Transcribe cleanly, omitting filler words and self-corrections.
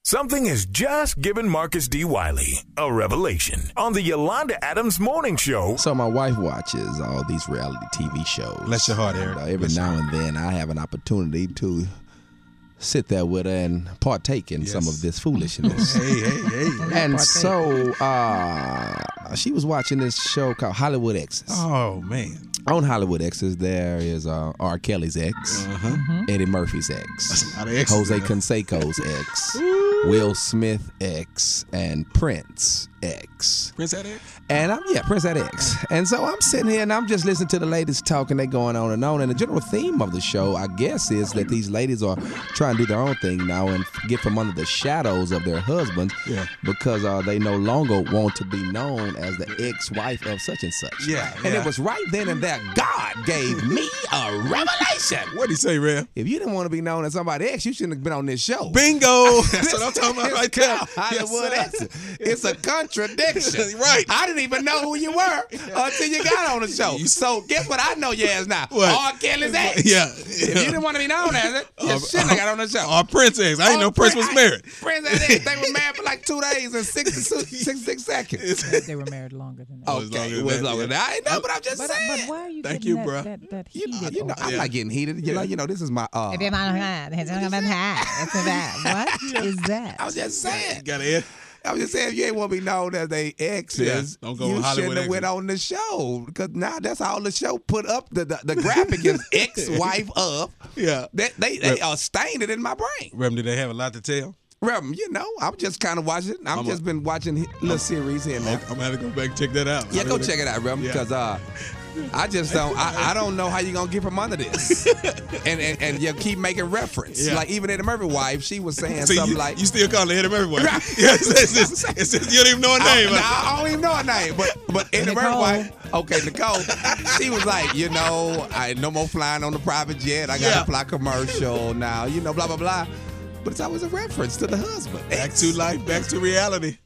Something has just given Marcus D. Wiley a revelation on the Yolanda Adams Morning Show. So my wife watches all these reality TV shows. Bless your heart, Eric. Every now and then I have an opportunity to sit there with her and partake in some of this foolishness. Hey. And so she was watching this show called Hollywood Exes. Oh, man. On Hollywood Exes, there is R. Kelly's ex, Eddie Murphy's ex, Jose Canseco's ex, Will Smith ex, and Prince ex. Prince had ex? And Prince had ex. And so I'm sitting here and I'm just listening to the ladies talking. They're going on. And the general theme of the show, I guess, is that these ladies are trying to do their own thing now and get from under the shadows of their husbands because they no longer want to be known as the ex-wife of such and such. And it was right then and there God gave me a revelation. What'd he say, Rev? If you didn't want to be known as somebody ex, you shouldn't have been on this show. Bingo! That's what I'm talking about right there. Hollywood exes. It's a contradiction. Right. I didn't even know who you were until you got on the show. So guess what I know you as now? What? R. Kelly's ex. Yeah. If you didn't want to be known as it, you shouldn't have got on the show. Or Prince ex. I didn't know Prince was married. Prince had ex. They were married for like 2 days and 66 seconds. They were married longer than that. Okay, it was longer than that. I didn't know, but I'm just saying. But why are you Thank getting you, bro. that You heated? know, I'm not getting heated. You know, this is my. What is that? I was just saying. You got to I was just saying, if you ain't want to be known as they exes, don't go you on Hollywood shouldn't have went on the show. Because now that's all the show put up. The graphic is ex-wife of. Yeah. They are stained it in my brain. Rem, did they have a lot to tell? Rem, you know, I'm just kind of watching. I've just been watching little series here and there. I'm going to have to go back and check that out. Yeah, go check it out, Rem, because I just don't. I don't know how you're gonna get from under this, and you keep making reference. Like even Eddie Murphy's wife, she was saying something like, "You still call her Eddie Murphy wife?" Yeah, it's you don't even know her name. I don't even know her name, but Eddie Murphy's wife. Okay, Nicole. She was like, you know, I no more flying on the private jet. I gotta fly commercial now. You know, blah blah blah. But it's always a reference to the husband. Back to life, back to reality.